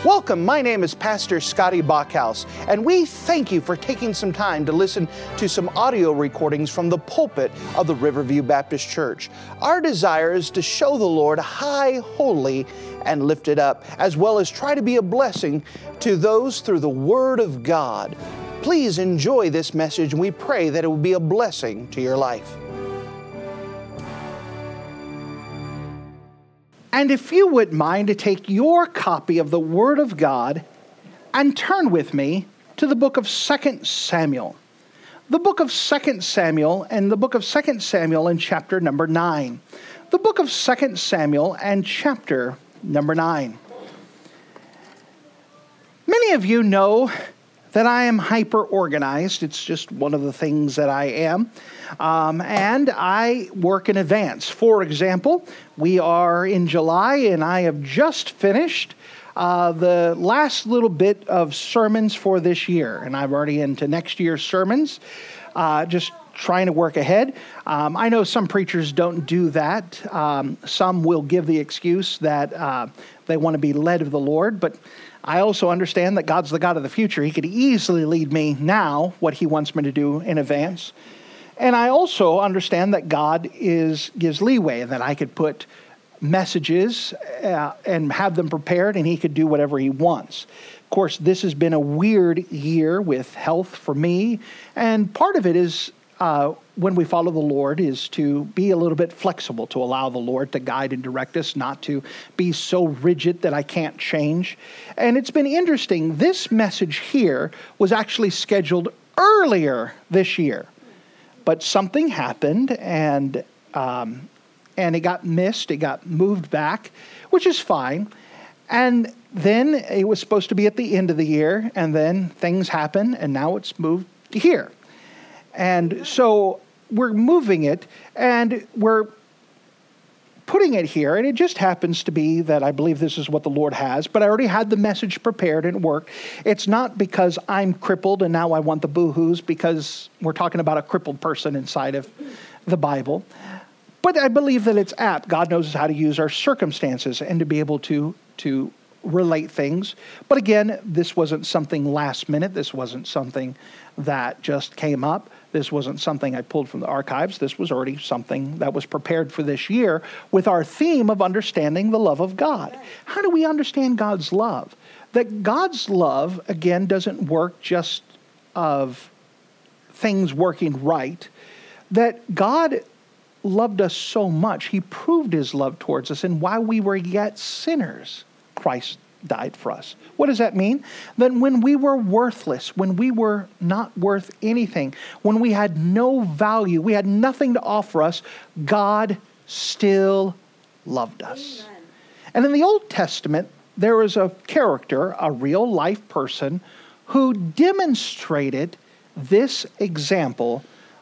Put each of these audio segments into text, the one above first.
Welcome, my name is Pastor Scotty Bachhaus, and we thank you for taking some time to listen to some audio recordings from the pulpit of the Riverview Baptist Church. Our desire is to show the Lord high, holy, and lifted up, as well as try to be a blessing to those through the Word of God. Please enjoy this message, and we pray that it will be a blessing to your life. And if you would mind to take your copy of the Word of God and turn with me to the book of 2 Samuel. The book of 2 Samuel and the book of 2 Samuel in chapter number 9. The book of 2 Samuel and chapter number 9. Many of you know that I am hyper-organized. It's just one of the things that I am. And I work in advance. For example, we are in July and I have just finished the last little bit of sermons for this year. And I'm already into next year's sermons, just trying to work ahead. I know some preachers don't do that. Some will give the excuse that they want to be led of the Lord, but I also understand that God's the God of the future. He could easily lead me now what He wants me to do in advance. And I also understand that God gives leeway, and that I could put messages and have them prepared, and He could do whatever He wants. Of course, this has been a weird year with health for me, and part of it is when we follow the Lord is to be a little bit flexible, to allow the Lord to guide and direct us, not to be so rigid that I can't change. And it's been interesting. This message here was actually scheduled earlier this year, but something happened and it got missed. It got moved back, which is fine. And then it was supposed to be at the end of the year, and then things happen, and now it's moved to here. And so we're moving it, and we're putting it here, and it just happens to be that I believe this is what the Lord has, but I already had the message prepared and it worked. It's not because I'm crippled and now I want the boo-hoos, because we're talking about a crippled person inside of the Bible. But I believe that it's apt. God knows how to use our circumstances and to be able to relate things. But again, this wasn't something last minute. This wasn't something that just came up. This wasn't something I pulled from the archives. This was already something that was prepared for this year with our theme of understanding the love of God. How do we understand God's love? That God's love, again, doesn't work just of things working right. That God loved us so much, He proved His love towards us, and while we were yet sinners, Christ died for us. What does that mean? That when we were worthless, when we were not worth anything, when we had no value, we had nothing to offer us, God still loved us. Amen. And in the Old Testament, there is a character, a real life person, who demonstrated this example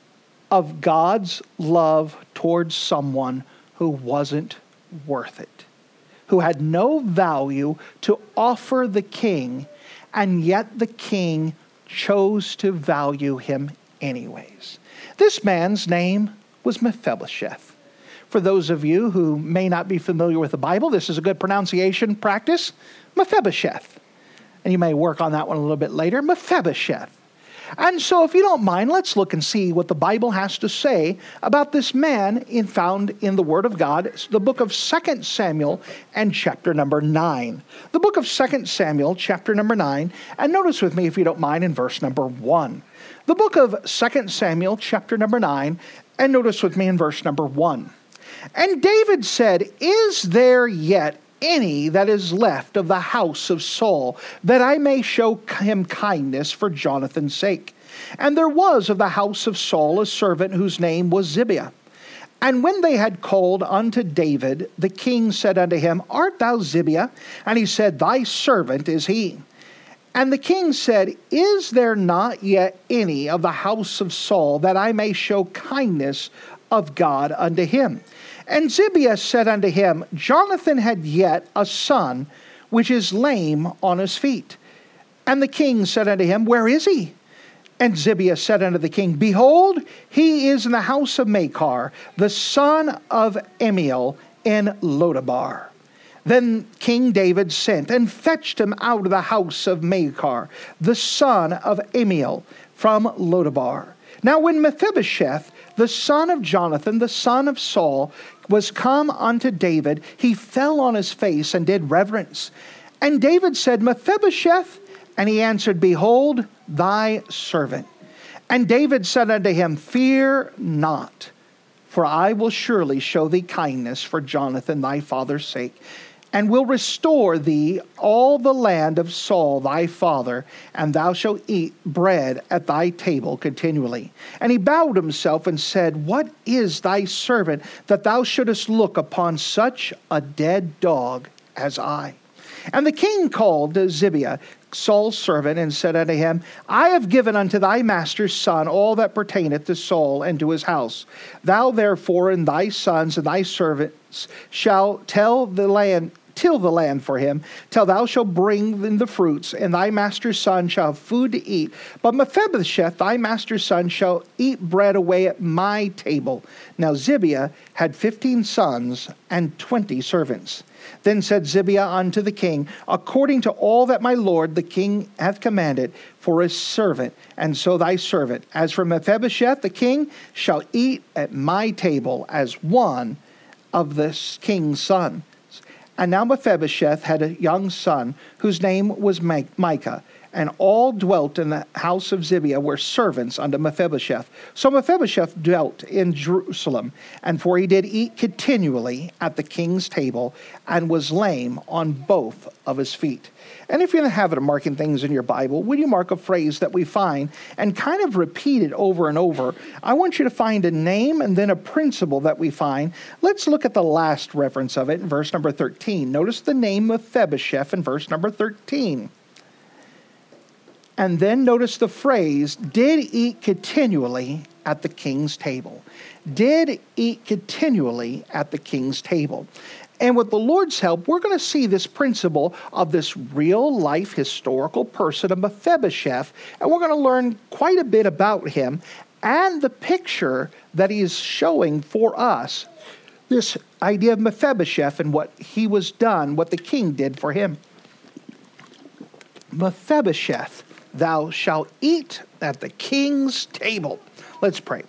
of God's love towards someone who wasn't worth it, who had no value to offer the king, and yet the king chose to value him anyways. This man's name was Mephibosheth. For those of you who may not be familiar with the Bible, this is a good pronunciation practice. Mephibosheth. And you may work on that one a little bit later. Mephibosheth. And so if you don't mind, let's look and see what the Bible has to say about this man found in the Word of God. It's the book of 2 Samuel and chapter number 9. The book of 2 Samuel, chapter number 9. And notice with me, if you don't mind, in verse number 1. The book of 2 Samuel, chapter number 9. And notice with me in verse number 1. And David said, "Is there yet any that is left of the house of Saul, that I may show him kindness for Jonathan's sake? And there was of the house of Saul a servant whose name was Zibiah. And when they had called unto David, the king said unto him, Art thou Zibiah? And he said, Thy servant is he. And the king said, Is there not yet any of the house of Saul, that I may show kindness of God unto him? And Zibiah said unto him, Jonathan had yet a son, which is lame on his feet. And the king said unto him, Where is he? And Zibiah said unto the king, Behold, he is in the house of Machir, the son of Amiel, in Lodabar. Then King David sent and fetched him out of the house of Machir, the son of Amiel, from Lodabar. Now when Mephibosheth, the son of Jonathan, the son of Saul, was come unto David, he fell on his face and did reverence. And David said, Mephibosheth? And he answered, Behold, thy servant. And David said unto him, Fear not, for I will surely show thee kindness for Jonathan thy father's sake, and will restore thee all the land of Saul thy father, and thou shalt eat bread at thy table continually. And he bowed himself and said, What is thy servant, that thou shouldest look upon such a dead dog as I? And the king called Zibiah, Saul's servant, and said unto him, I have given unto thy master's son all that pertaineth to Saul and to his house. Thou therefore and thy sons and thy servants shall till the land for him, till thou shalt bring in the fruits, and thy master's son shall have food to eat. But Mephibosheth, thy master's son, shall eat bread away at my table. Now Zibiah had 15 sons and 20 servants. Then said Zibiah unto the king, According to all that my lord the king hath commanded for his servant, and so thy servant. As for Mephibosheth, the king shall eat at my table as one of the king's sons. And now Mephibosheth had a young son, whose name was Micah, and all dwelt in the house of Zibiah were servants unto Mephibosheth. So Mephibosheth dwelt in Jerusalem, and for he did eat continually at the king's table, and was lame on both of his feet. And if you're in the habit of marking things in your Bible, would you mark a phrase that we find and kind of repeat it over and over? I want you to find a name and then a principle that we find. Let's look at the last reference of it in verse number 13. Notice the name Mephibosheth in verse number 13. And then notice the phrase, did eat continually at the king's table. Did eat continually at the king's table. And with the Lord's help, we're going to see this principle of this real-life historical person of Mephibosheth, and we're going to learn quite a bit about him and the picture that he is showing for us, this idea of Mephibosheth and what he was done, what the king did for him. Mephibosheth, thou shalt eat at the king's table. Let's pray.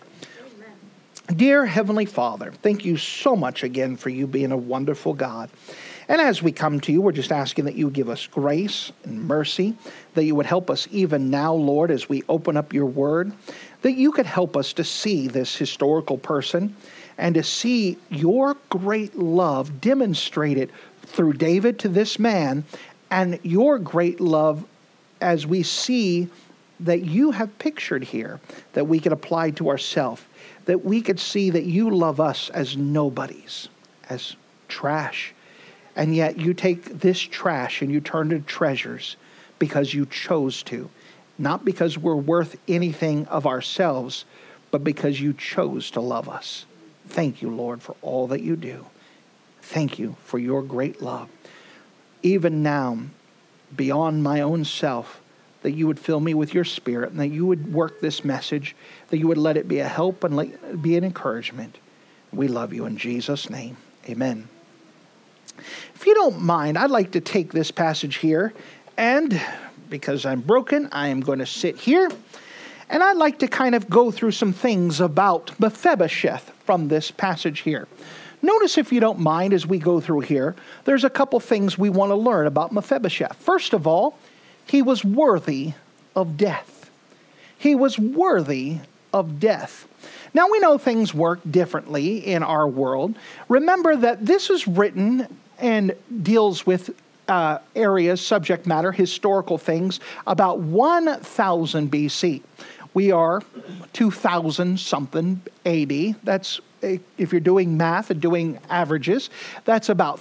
Dear Heavenly Father, thank you so much again for you being a wonderful God. And as we come to you, we're just asking that you would give us grace and mercy, that you would help us even now, Lord, as we open up your word, that you could help us to see this historical person and to see your great love demonstrated through David to this man, and your great love as we see that you have pictured here, that we could apply to ourselves, that we could see that you love us as nobodies, as trash. And yet you take this trash and you turn it into treasures because you chose to. Not because we're worth anything of ourselves, but because you chose to love us. Thank you, Lord, for all that you do. Thank you for your great love. Even now, beyond my own self, that you would fill me with your spirit, and that you would work this message, that you would let it be a help and let it be an encouragement. We love you in Jesus' name. Amen. If you don't mind, I'd like to take this passage here, and because I'm broken, I am going to sit here, and I'd like to kind of go through some things about Mephibosheth from this passage here. Notice, if you don't mind, as we go through here, there's a couple things we want to learn about Mephibosheth. First of all, he was worthy of death. He was worthy of death. Now, we know things work differently in our world. Remember that this is written and deals with areas, subject matter, historical things, about 1000 BC. We are 2000-something AD. That's, if you're doing math and doing averages, that's about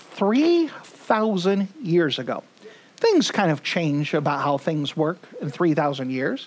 3,000 years ago. Things kind of change about how things work in 3,000 years.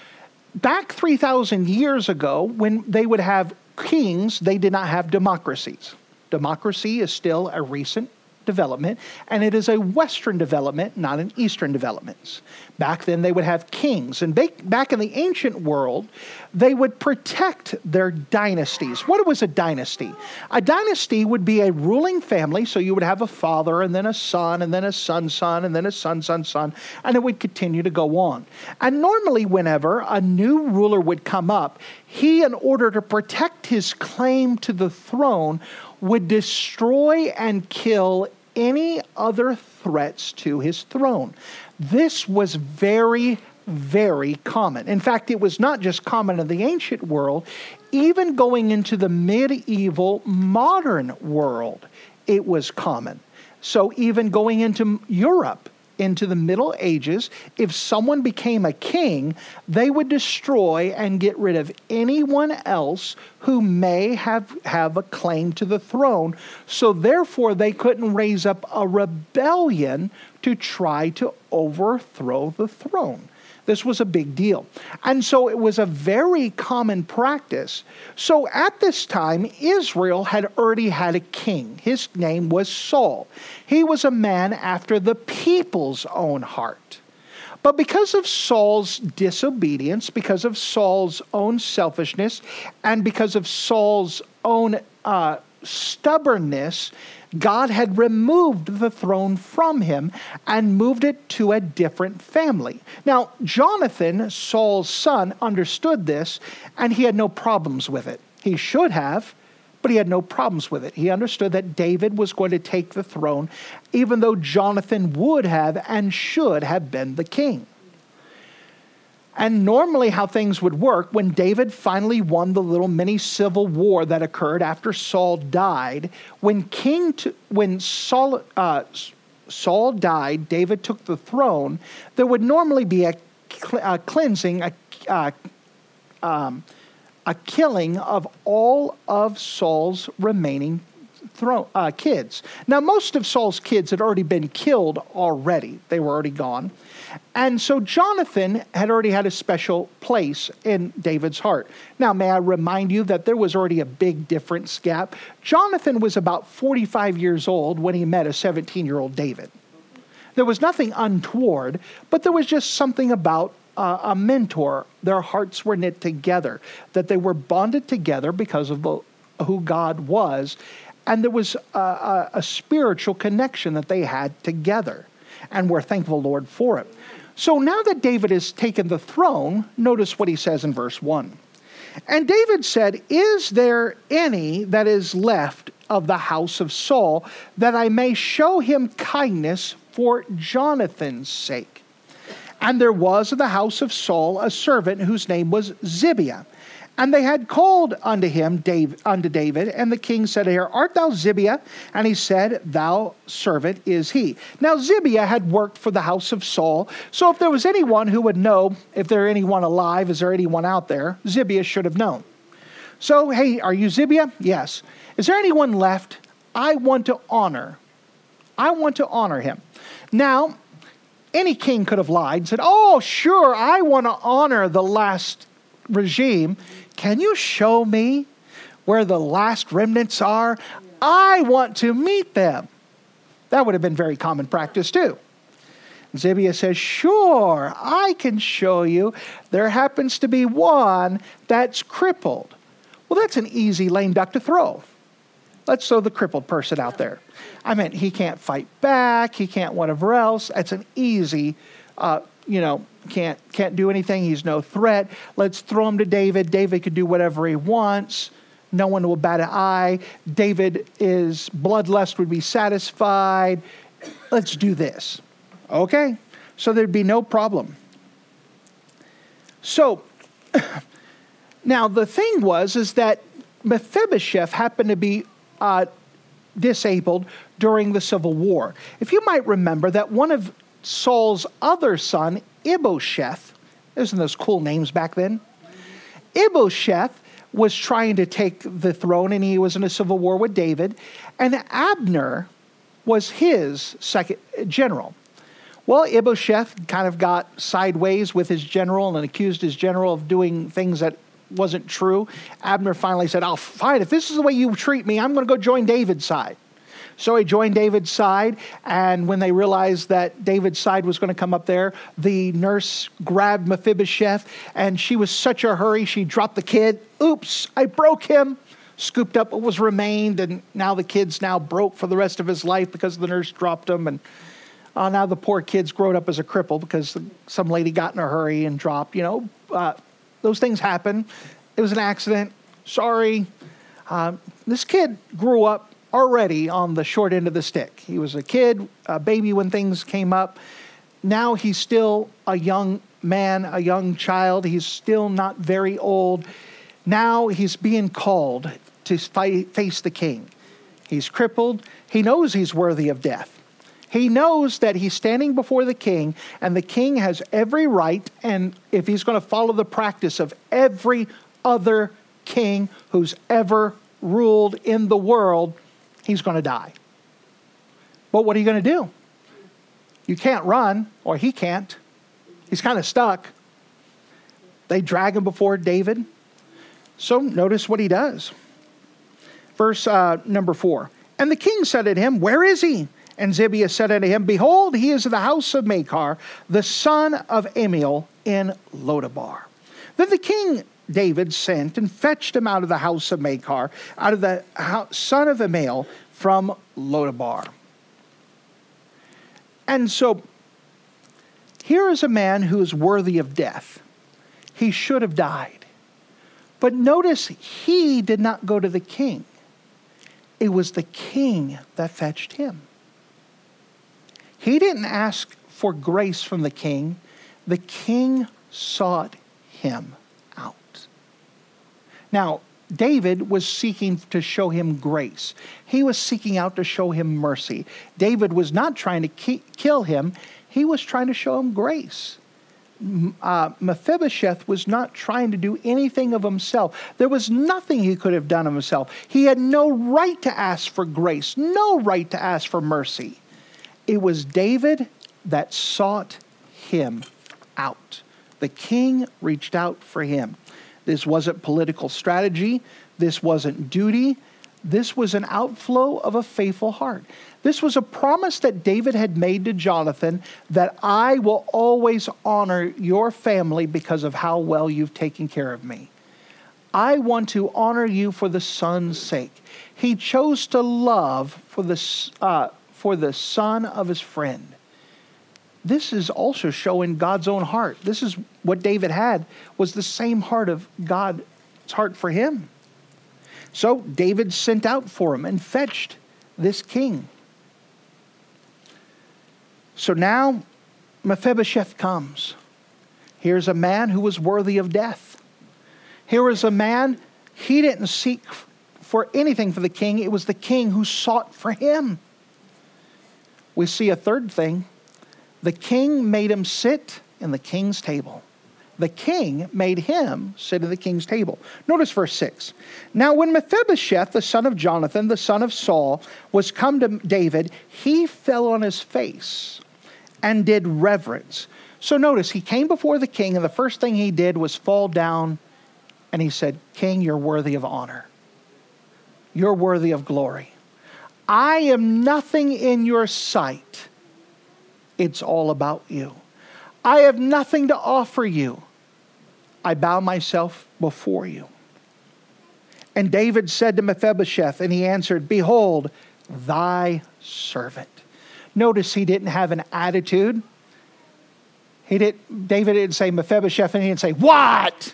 Back 3,000 years ago, when they would have kings, they did not have democracies. Democracy is still a recent development, and it is a Western development, not an Eastern development. Back then they would have kings, and back in the ancient world, they would protect their dynasties. What was a dynasty? A dynasty would be a ruling family, so you would have a father, and then a son, and then a son's son, and then a son's son's son, and it would continue to go on. And normally whenever a new ruler would come up, he, in order to protect his claim to the throne, would destroy and kill any other threats to his throne. This was very, very common. In fact, it was not just common in the ancient world, even going into the medieval modern world, it was common. So even going into Europe, into the Middle Ages, if someone became a king, they would destroy and get rid of anyone else who may have a claim to the throne. So therefore, they couldn't raise up a rebellion to try to overthrow the throne. This was a big deal. And so it was a very common practice. So at this time, Israel had already had a king. His name was Saul. He was a man after the people's own heart. But because of Saul's disobedience, because of Saul's own selfishness, and because of Saul's own stubbornness, God had removed the throne from him and moved it to a different family. Now, Jonathan, Saul's son, understood this, and he had no problems with it. He should have, but he had no problems with it. He understood that David was going to take the throne, even though Jonathan would have and should have been the king. And normally how things would work, when David finally won the little mini civil war that occurred after Saul died, when Saul died, David took the throne, there would normally be a cleansing, a killing of all of Saul's remaining kids. Now, most of Saul's kids had already been killed already. They were already gone. And so Jonathan had already had a special place in David's heart. Now, may I remind you that there was already a big difference gap. Jonathan was about 45 years old when he met a 17-year-old David. There was nothing untoward, but there was just something about a mentor. Their hearts were knit together, that they were bonded together because of who God was, and there was a spiritual connection that they had together. And we're thankful, Lord, for it. So now that David has taken the throne, notice what he says in verse 1. And David said, "Is there any that is left of the house of Saul, that I may show him kindness for Jonathan's sake?" And there was in the house of Saul a servant whose name was Zibiah. And they had called unto David, and the king said to her, "Art thou Zibiah?" And he said, "Thou servant is he." Now Zibiah had worked for the house of Saul, so if there was anyone who would know if there anyone alive, is there anyone out there, Zibiah should have known. So, "Hey, are you Zibiah?" "Yes." "Is there anyone left? I want to honor him." Now, any king could have lied and said, "Oh, sure, I want to honor the last regime. Can you show me where the last remnants are? I want to meet them." That would have been very common practice too. Zibiah says, "Sure, I can show you. There happens to be one that's crippled." Well, that's an easy lame duck to throw. Let's throw the crippled person out there. I mean, he can't fight back. He can't whatever else. That's an easy, can't do anything. He's no threat. Let's throw him to David. David could do whatever he wants. No one will bat an eye. David's bloodlust would be satisfied. Let's do this. Okay? So there'd be no problem. So, now the thing is that Mephibosheth happened to be disabled during the Civil War. If you might remember that one of Saul's other son, Ibosheth, isn't those cool names back then? Ibosheth was trying to take the throne, and he was in a civil war with David, and Abner was his second general. Well, Ibosheth kind of got sideways with his general and accused his general of doing things that wasn't true. Abner finally said, "Oh, fine, if this is the way you treat me, I'm going to go join David's side." So he joined David's side, and when they realized that David's side was going to come up there, the nurse grabbed Mephibosheth, and she was such a hurry, she dropped the kid. Oops, I broke him. Scooped up what was remained, and now the kid's now broke for the rest of his life because the nurse dropped him, and now the poor kid's grown up as a cripple because some lady got in a hurry and dropped. Those things happen. It was an accident. Sorry. This kid grew up already on the short end of the stick. He was a kid, a baby when things came up. Now he's still a young man, a young child. He's still not very old. Now he's being called to face the king. He's crippled. He knows he's worthy of death. He knows that he's standing before the king, and the king has every right, and if he's going to follow the practice of every other king who's ever ruled in the world, he's going to die. But what are you going to do? You can't run, or he can't. He's kind of stuck. They drag him before David. So notice what he does. Verse number 4. And the king said unto him, Where is he? And Zibiah said unto him, Behold, he is in the house of Machir, the son of Ammiel, in Lodabar. Then the king David sent and fetched him out of the house of Machir, out of the son of Ammiel, from Lodabar. And so, here is a man who is worthy of death. He should have died. But notice, he did not go to the king. It was the king that fetched him. He didn't ask for grace from the king. The king sought him out. Now, David was seeking to show him grace. He was seeking out to show him mercy. David was not trying to kill him. He was trying to show him grace. Mephibosheth was not trying to do anything of himself. There was nothing he could have done of himself. He had no right to ask for grace, no right to ask for mercy. It was David that sought him out. The king reached out for him. This wasn't political strategy. This wasn't duty. This was an outflow of a faithful heart. This was a promise that David had made to Jonathan, that I will always honor your family because of how well you've taken care of me. I want to honor you for the son's sake. He chose to love for the son of his friend. This is also showing God's own heart. This is what David had, was the same heart of God's heart for him. So David sent out for him and fetched this king. So now Mephibosheth comes. Here's a man who was worthy of death. Here was a man, he didn't seek for anything for the king. It was the king who sought for him. We see a third thing. The king made him sit in the king's table. The king made him sit at the king's table. Notice verse 6. Now when Mephibosheth, the son of Jonathan, the son of Saul, was come to David, he fell on his face and did reverence. So notice, he came before the king, and the first thing he did was fall down, and he said, King, you're worthy of honor. You're worthy of glory. I am nothing in your sight. It's all about you. I have nothing to offer you. I bow myself before you. And David said to Mephibosheth, and he answered, Behold, thy servant. Notice he didn't have an attitude. David didn't say Mephibosheth, and he didn't say, What?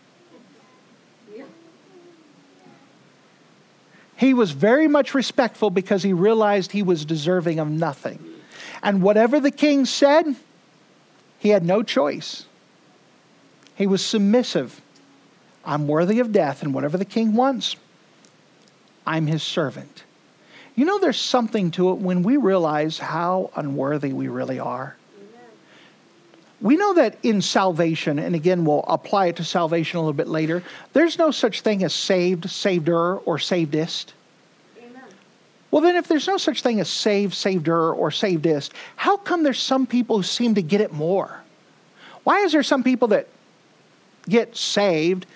He was very much respectful because he realized he was deserving of nothing. And whatever the king said, he had no choice. He was submissive. I'm worthy of death, and whatever the king wants, I'm his servant. You know, there's something to it when we realize how unworthy we really are. Amen. We know that in salvation, and again, we'll apply it to salvation a little bit later, there's no such thing as saved, saveder, or savedist. Amen. Well, then if there's no such thing as saved, saveder, or savedist, how come there's some people who seem to get it more? Why is there some people that get saved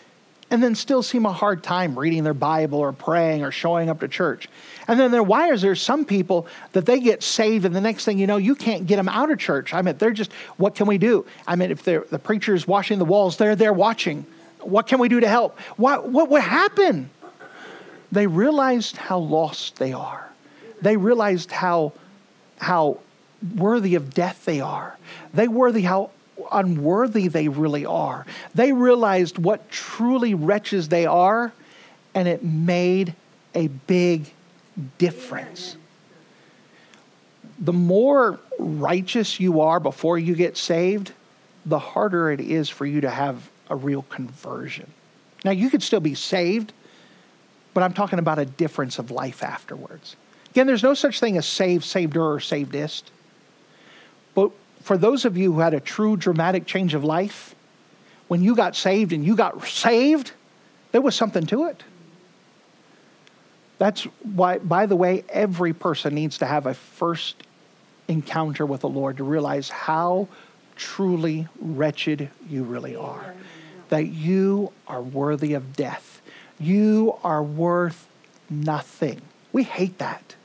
and then still seem a hard time reading their Bible or praying or showing up to church. And then why is there some people that they get saved and the next thing you know, you can't get them out of church? I mean, they're just, what can we do? I mean, if the preacher is washing the walls, they're there watching. What can we do to help? What would happen? They realized how lost they are. They realized how worthy of death they are. How unworthy they really are. They realized what truly wretches they are, and it made a big difference. The more righteous you are before you get saved, the harder it is for you to have a real conversion. Now, you could still be saved, but I'm talking about a difference of life afterwards. Again, there's no such thing as saved, saveder, or savedist. But for those of you who had a true dramatic change of life, when you got saved and you got saved, there was something to it. That's why, by the way, every person needs to have a first encounter with the Lord to realize how truly wretched you really are. That you are worthy of death. You are worth nothing. We hate that.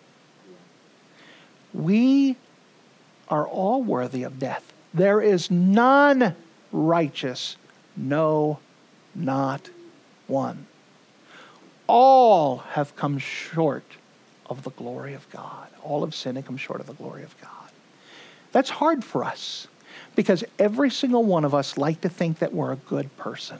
We are all worthy of death. There is none righteous, no, not one. All have come short of the glory of God. All have sinned and come short of the glory of God. That's hard for us because every single one of us like to think that we're a good person.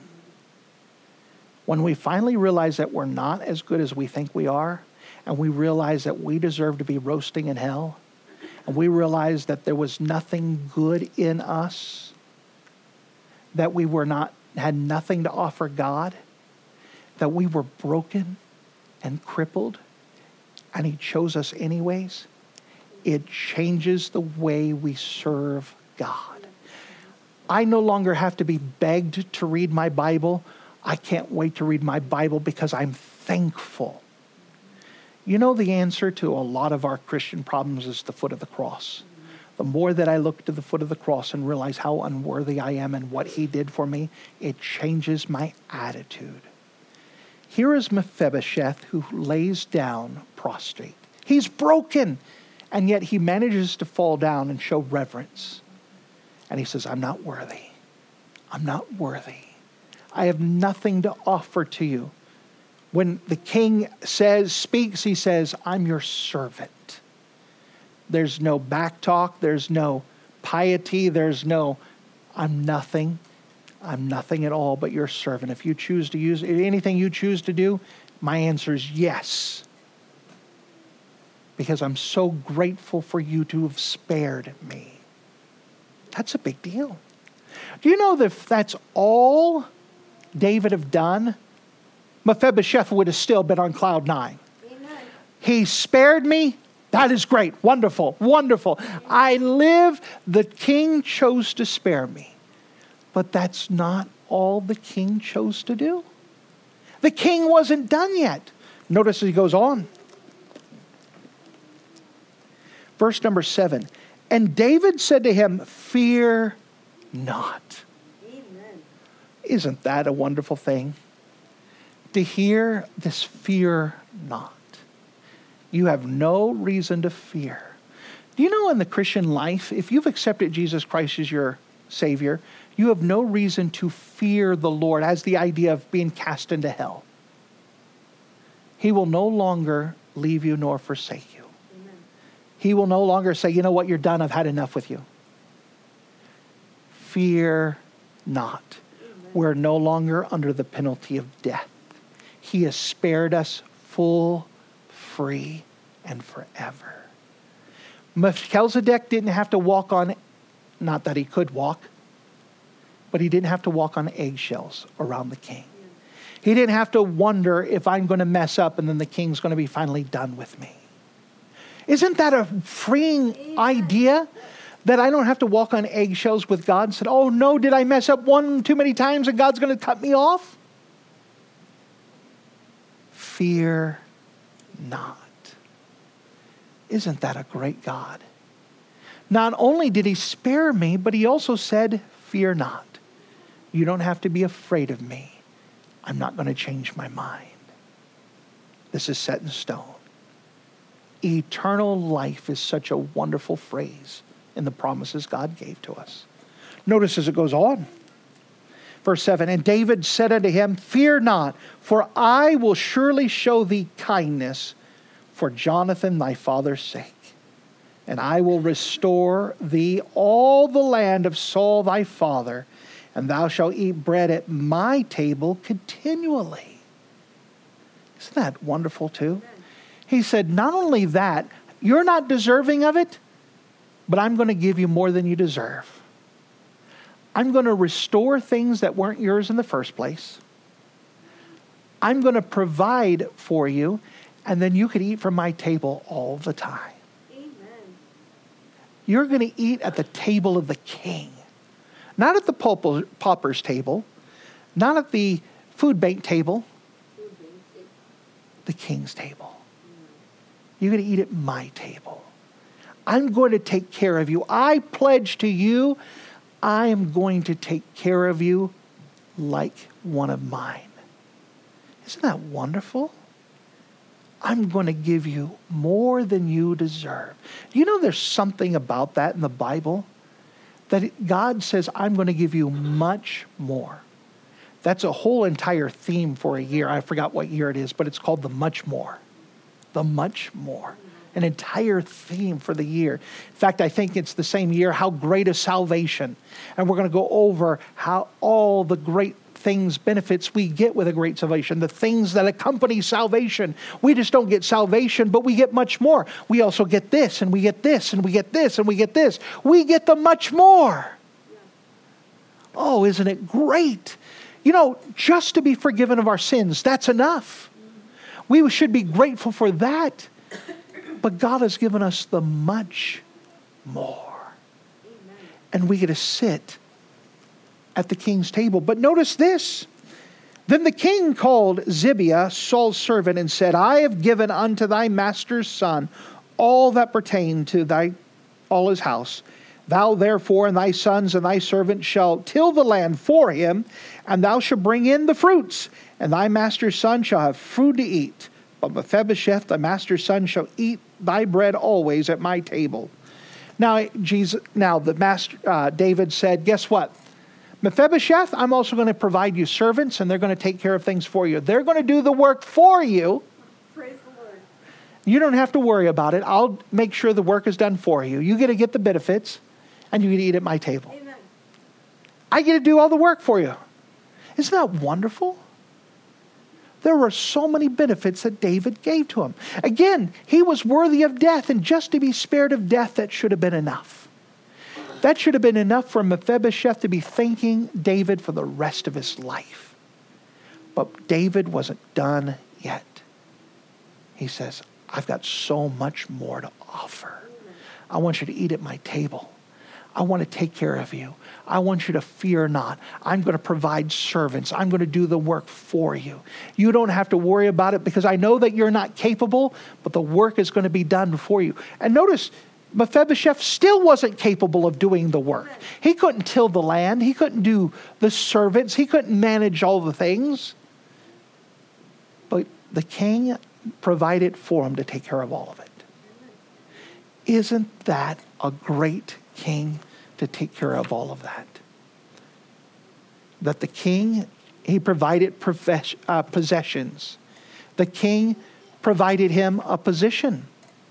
When we finally realize that we're not as good as we think we are, and we realize that we deserve to be roasting in hell, and we realize that there was nothing good in us, that we had nothing to offer God, that we were broken and crippled, and He chose us anyways, it changes the way we serve God. I no longer have to be begged to read my Bible. I can't wait to read my Bible because I'm thankful. You know, the answer to a lot of our Christian problems is the foot of the cross. The more that I look to the foot of the cross and realize how unworthy I am and what He did for me, it changes my attitude. Here is Mephibosheth who lays down prostrate. He's broken, and yet he manages to fall down and show reverence. And he says, I'm not worthy. I'm not worthy. I have nothing to offer to you. When the king speaks, he says, I'm your servant. There's no back talk. There's no piety. There's no, I'm nothing. I'm nothing at all but your servant. If you choose to use anything you choose to do, my answer is yes. Because I'm so grateful for you to have spared me. That's a big deal. Do you know that if that's all David have done, Mephibosheth would have still been on cloud 9. Amen. He spared me. That is great. Wonderful. Wonderful. I live. The king chose to spare me. But that's not all the king chose to do. The king wasn't done yet. Notice he goes on. Verse number 7. And David said to him, fear not. Amen. Isn't that a wonderful thing? To hear this fear not. You have no reason to fear. Do you know in the Christian life, if you've accepted Jesus Christ as your Savior, you have no reason to fear the Lord as the idea of being cast into hell. He will no longer leave you nor forsake you. Amen. He will no longer say, you know what, you're done. I've had enough with you. Fear not. Amen. We're no longer under the penalty of death. He has spared us full, free, and forever. Melchizedek didn't have to walk on, not that he could walk, but he didn't have to walk on eggshells around the king. He didn't have to wonder if I'm going to mess up and then the king's going to be finally done with me. Isn't that a freeing idea? That I don't have to walk on eggshells with God and said, oh no, did I mess up one too many times and God's going to cut me off? Fear not. Isn't that a great God? Not only did He spare me, but He also said, fear not. You don't have to be afraid of me. I'm not going to change my mind. This is set in stone. Eternal life is such a wonderful phrase in the promises God gave to us. Notice as it goes on. Verse 7, and David said unto him, fear not, for I will surely show thee kindness for Jonathan thy father's sake. And I will restore thee all the land of Saul thy father, and thou shalt eat bread at my table continually. Isn't that wonderful too? He said, not only that, you're not deserving of it, but I'm going to give you more than you deserve. I'm going to restore things that weren't yours in the first place. I'm going to provide for you, and then you can eat from my table all the time. Amen. You're going to eat at the table of the king. Not at the pauper's table, not at the food bank table, the king's table. You're going to eat at my table. I'm going to take care of you. I pledge to you, I am going to take care of you like one of mine. Isn't that wonderful? I'm going to give you more than you deserve. You know there's something about that in the Bible? That God says, I'm going to give you much more. That's a whole entire theme for a year. I forgot what year it is, but it's called the much more. The much more. An entire theme for the year. In fact, I think it's the same year, how great is salvation. And we're going to go over how all the great things, benefits we get with a great salvation, the things that accompany salvation. We just don't get salvation, but we get much more. We also get this, and we get this, and we get this, and we get this. We get the much more. Oh, isn't it great? You know, just to be forgiven of our sins, that's enough. We should be grateful for that. But God has given us the much more. Amen. And we get to sit at the king's table. But notice this. Then the king called Zibiah, Saul's servant, and said, I have given unto thy master's son all that pertain to all his house. Thou therefore and thy sons and thy servants shall till the land for him, and thou shalt bring in the fruits, and thy master's son shall have food to eat. But Mephibosheth, thy master's son, shall eat thy bread always at my table. Now, David said, guess what? Mephibosheth, I'm also going to provide you servants, and they're going to take care of things for you. They're going to do the work for you. Praise the Lord. You don't have to worry about it. I'll make sure the work is done for you. You get to get the benefits, and you get to eat at my table. Amen. I get to do all the work for you. Isn't that wonderful? There were so many benefits that David gave to him. Again, he was worthy of death, and just to be spared of death, that should have been enough. That should have been enough for Mephibosheth to be thanking David for the rest of his life. But David wasn't done yet. He says, I've got so much more to offer. I want you to eat at my table. I want to take care of you. I want you to fear not. I'm going to provide servants. I'm going to do the work for you. You don't have to worry about it because I know that you're not capable, but the work is going to be done for you. And notice, Mephibosheth still wasn't capable of doing the work. He couldn't till the land. He couldn't do the servants. He couldn't manage all the things. But the king provided for him to take care of all of it. Isn't that a great king to take care of all of that? That the king, he provided possessions. The king provided him a position.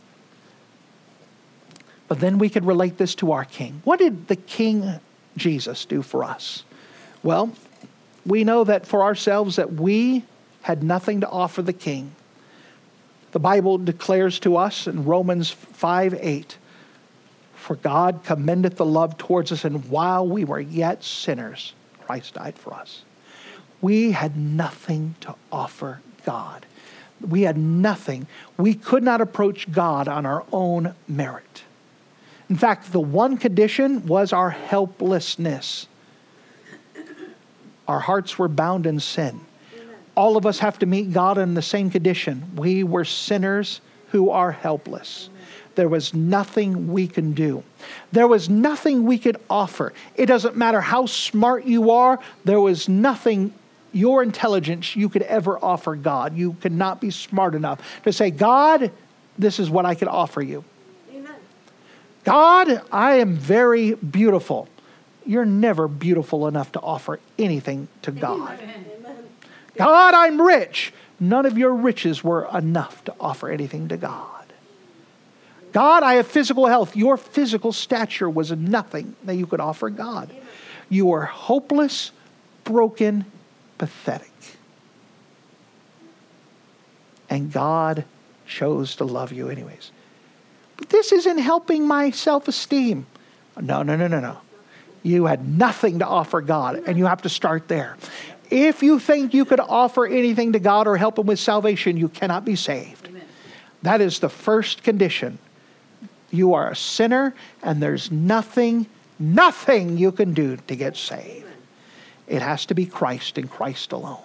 But then we could relate this to our king. What did the King Jesus do for us? Well, we know that for ourselves that we had nothing to offer the king. The Bible declares to us in Romans 5:8, for God commendeth the love towards us, and while we were yet sinners, Christ died for us. We had nothing to offer God. We had nothing. We could not approach God on our own merit. In fact, the one condition was our helplessness. Our hearts were bound in sin. Amen. All of us have to meet God in the same condition. We were sinners who are helpless. Amen. There was nothing we can do. There was nothing we could offer. It doesn't matter how smart you are. There was nothing your intelligence you could ever offer God. You cannot be smart enough to say, God, this is what I can offer you. Amen. God, I am very beautiful. You're never beautiful enough to offer anything to God. Amen. God, I'm rich. None of your riches were enough to offer anything to God. God, I have physical health. Your physical stature was nothing that you could offer God. You are hopeless, broken, pathetic. And God chose to love you anyways. But this isn't helping my self-esteem. No. You had nothing to offer God, and you have to start there. If you think you could offer anything to God or help Him with salvation, you cannot be saved. Amen. That is the first condition. You are a sinner, and there's nothing you can do to get saved. It has to be Christ and Christ alone.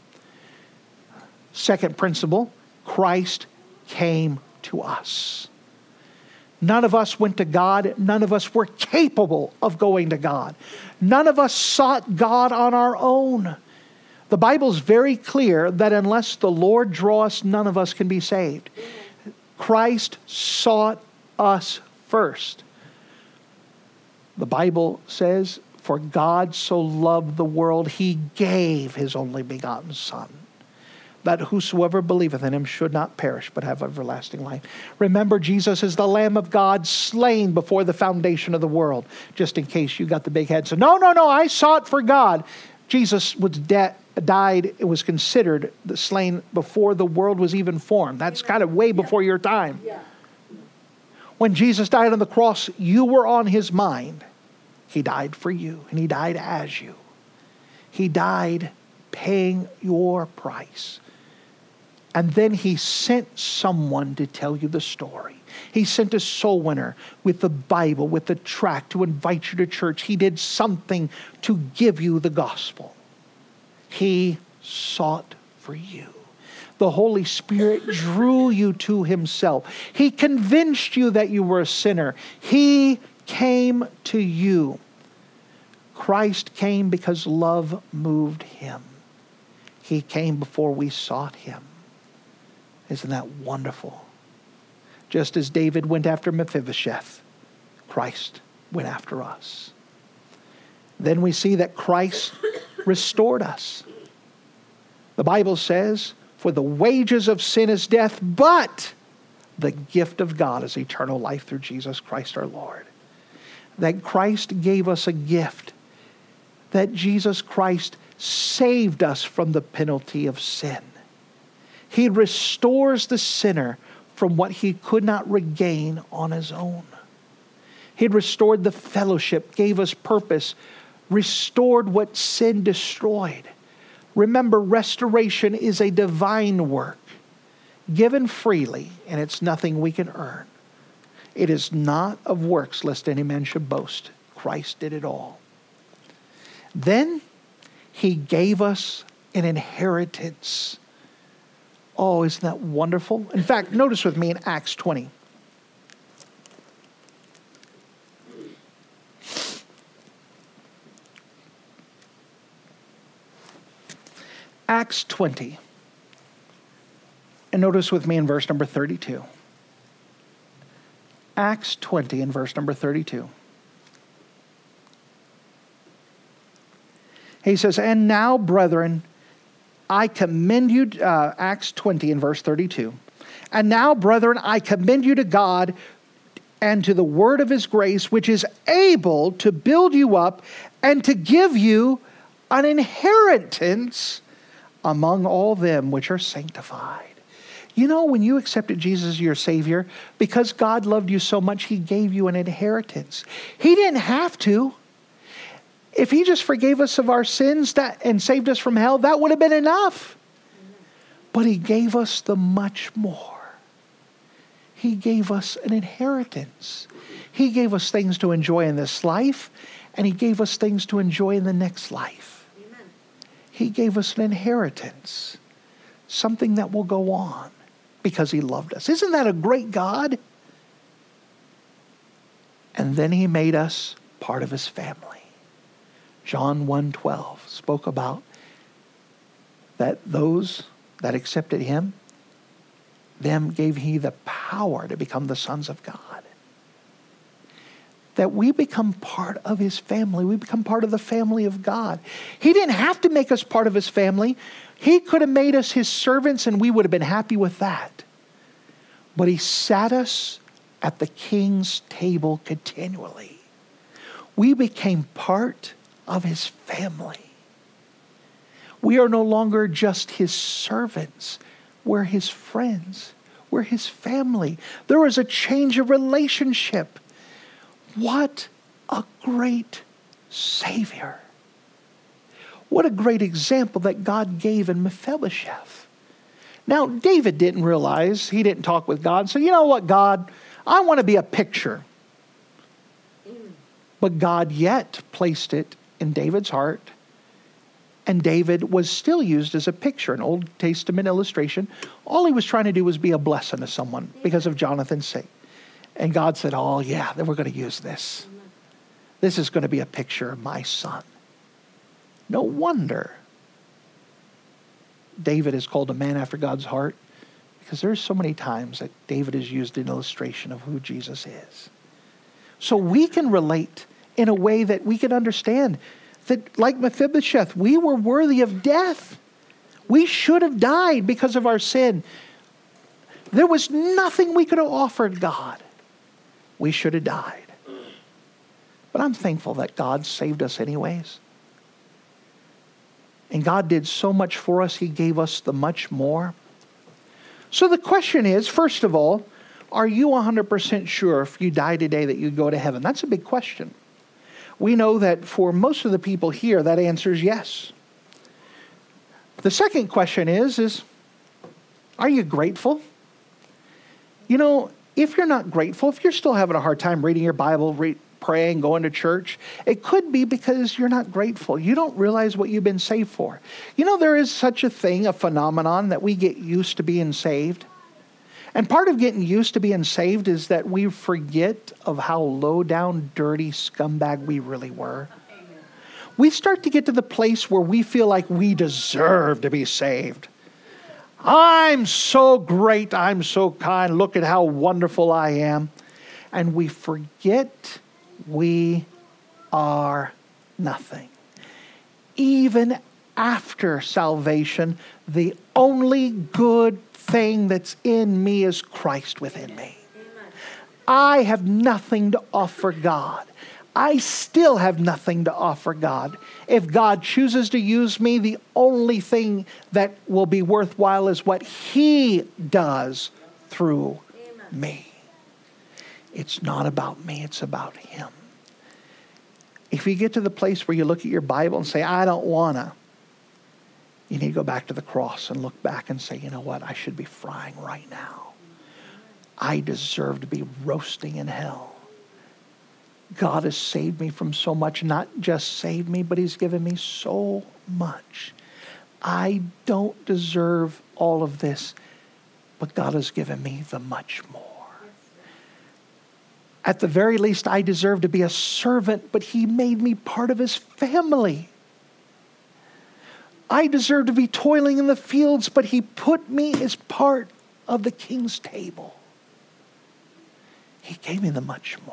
Second principle, Christ came to us. None of us went to God. None of us were capable of going to God. None of us sought God on our own. The Bible's very clear that unless the Lord draw us, none of us can be saved. Christ sought us first. The Bible says, for God so loved the world, He gave His only begotten Son, that whosoever believeth in Him should not perish, but have everlasting life. Remember, Jesus is the Lamb of God, slain before the foundation of the world. Just in case you got the big head. So, no, I sought for God. Jesus was died, it was considered the slain before the world was even formed. That's kind of way before your time. Yeah. When Jesus died on the cross, you were on His mind. He died for you, and He died as you. He died paying your price. And then He sent someone to tell you the story. He sent a soul winner with the Bible, with the tract to invite you to church. He did something to give you the gospel. He sought for you. The Holy Spirit drew you to Himself. He convinced you that you were a sinner. He came to you. Christ came because love moved Him. He came before we sought Him. Isn't that wonderful? Just as David went after Mephibosheth, Christ went after us. Then we see that Christ restored us. The Bible says, for the wages of sin is death, but the gift of God is eternal life through Jesus Christ our Lord. That Christ gave us a gift. That Jesus Christ saved us from the penalty of sin. He restores the sinner from what he could not regain on his own. He restored the fellowship, gave us purpose, restored what sin destroyed. Remember, restoration is a divine work, given freely, and it's nothing we can earn. It is not of works, lest any man should boast. Christ did it all. Then He gave us an inheritance. Oh, isn't that wonderful? In fact, notice with me in Acts 20. Acts 20. And notice with me in verse number 32. Acts 20 and verse number 32. He says, and now, brethren, I commend you, Acts 20 and verse 32. And now, brethren, I commend you to God and to the word of His grace, which is able to build you up and to give you an inheritance among all them which are sanctified. You know, when you accepted Jesus as your Savior, because God loved you so much, He gave you an inheritance. He didn't have to. If He just forgave us of our sins and saved us from hell, that would have been enough. But He gave us the much more. He gave us an inheritance. He gave us things to enjoy in this life, and He gave us things to enjoy in the next life. Amen. He gave us an inheritance, something that will go on because He loved us. Isn't that a great God? And then He made us part of His family. John 1:12 spoke about that those that accepted him, them gave he the power to become the sons of God. That we become part of his family. We become part of the family of God. He didn't have to make us part of his family. He could have made us his servants and we would have been happy with that. But he sat us at the king's table continually. We became part of his family. We are no longer just his servants. We're his friends. We're his family. There is a change of relationship. What a great Savior. What a great example that God gave in Mephibosheth. Now, David didn't realize, he didn't talk with God. So, you know what, God, I want to be a picture. But God yet placed it in David's heart. And David was still used as a picture, an Old Testament illustration. All he was trying to do was be a blessing to someone because of Jonathan's sake. And God said, oh yeah, then we're going to use this. This is going to be a picture of my son. No wonder David is called a man after God's heart, because there's so many times that David is used in illustration of who Jesus is. So we can relate in a way that we can understand that, like Mephibosheth, we were worthy of death. We should have died because of our sin. There was nothing we could have offered God. We should have died. But I'm thankful that God saved us anyways. And God did so much for us, he gave us the much more. So the question is, first of all, are you 100% sure if you die today that you go to heaven? That's a big question. We know that for most of the people here, that answer is yes. The second question is are you grateful? You know, if you're not grateful, if you're still having a hard time reading your Bible, praying, going to church, it could be because you're not grateful. You don't realize what you've been saved for. You know, there is such a thing, a phenomenon, that we get used to being saved. And part of getting used to being saved is that we forget of how low down, dirty scumbag we really were. Amen. We start to get to the place where we feel like we deserve to be saved. I'm so great. I'm so kind. Look at how wonderful I am. And we forget we are nothing. Even after salvation, the only good thing that's in me is Christ within me. Amen. I have nothing to offer God. I still have nothing to offer God. If God chooses to use me, the only thing that will be worthwhile is what he does through me. It's not about me, it's about him. If you get to the place where you look at your Bible and say, I don't want to, you need to go back to the cross and look back and say, you know what? I should be frying right now. I deserve to be roasting in hell. God has saved me from so much. Not just saved me, but he's given me so much. I don't deserve all of this, but God has given me the much more. At the very least, I deserve to be a servant, but he made me part of his family. I deserve to be toiling in the fields, but he put me as part of the king's table. He gave me the much more.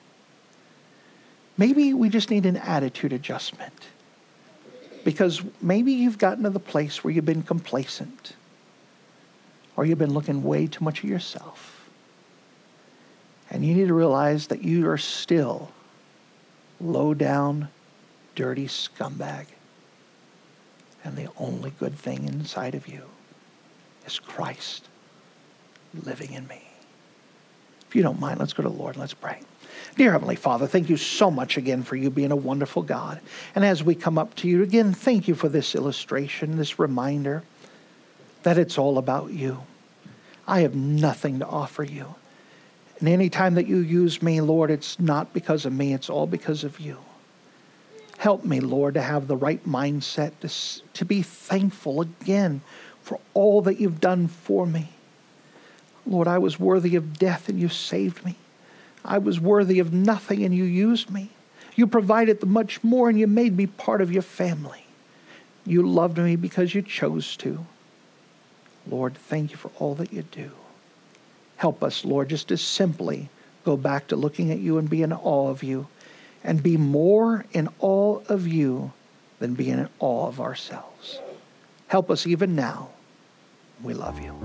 Maybe we just need an attitude adjustment. Because maybe you've gotten to the place where you've been complacent. Or you've been looking way too much at yourself. And you need to realize that you are still low down, dirty scumbag. And the only good thing inside of you is Christ living in me. If you don't mind, let's go to the Lord and let's pray. Dear Heavenly Father, thank you so much again for you being a wonderful God. And as we come up to you again, thank you for this illustration, this reminder that it's all about you. I have nothing to offer you. And any time that you use me, Lord, it's not because of me, it's all because of you. Help me, Lord, to have the right mindset, to be thankful again for all that you've done for me. Lord, I was worthy of death and you saved me. I was worthy of nothing and you used me. You provided the much more and you made me part of your family. You loved me because you chose to. Lord, thank you for all that you do. Help us, Lord, just to simply go back to looking at you and be in awe of you, and be more in awe of you than being in awe of ourselves. Help us even now. We love you.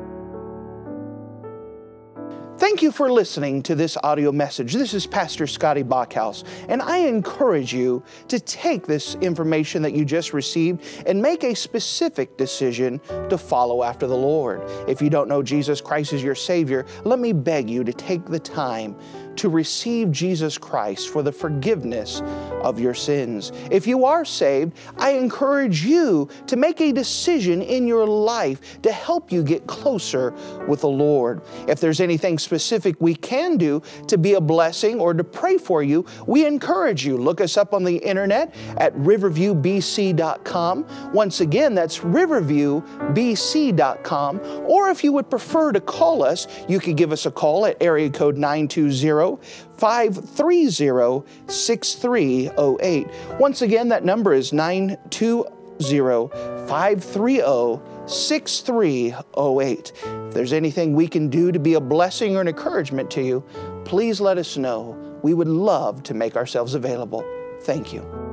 Thank you for listening to this audio message. This is Pastor Scotty Bachhaus, and I encourage you to take this information that you just received and make a specific decision to follow after the Lord. If you don't know Jesus Christ as your Savior, let me beg you to take the time to receive Jesus Christ for the forgiveness of your sins. If you are saved, I encourage you to make a decision in your life to help you get closer with the Lord. If there's anything specific we can do to be a blessing or to pray for you, we encourage you. Look us up on the internet at riverviewbc.com. Once again, that's riverviewbc.com. Or if you would prefer to call us, you could give us a call at area code 920-530-6308. Once again, that number is 920-530-6308. If there's anything we can do to be a blessing or an encouragement to you, please let us know. We would love to make ourselves available. Thank you.